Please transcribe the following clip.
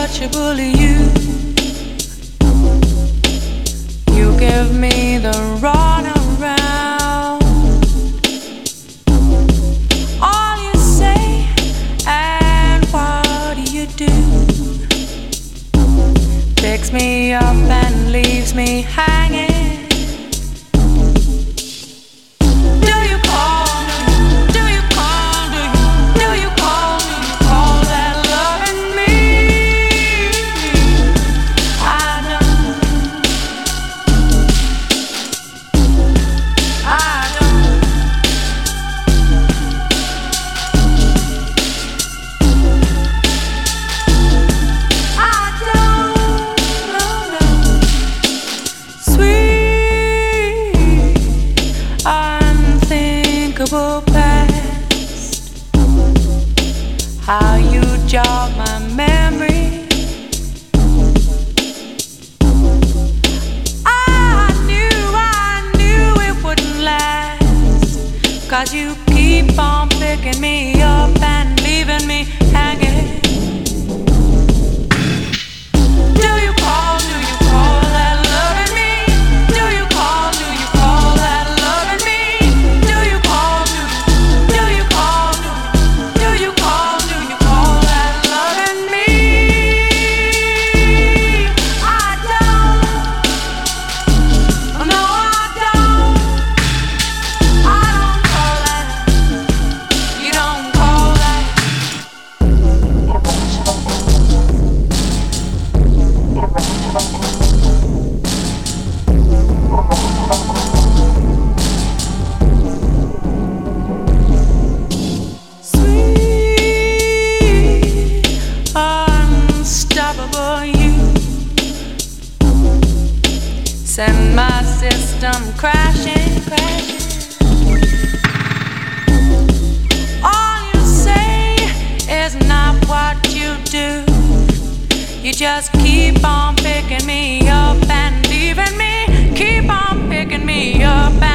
untouchable you. You give me the runaround. All you say and what you do picks me up and leaves me hanging. Past, how you jog my memory. I knew it wouldn't last, 'cause you keep on picking me up and leaving me hanging. Do you call that loving me? Do you call that loving me? Do you call that loving me? I don't. No, I don't. I don't call that. You don't call that. Unstoppable you send my system crashing. All you say is not what you do. You just keep on picking me up and leaving me. Keep on picking me up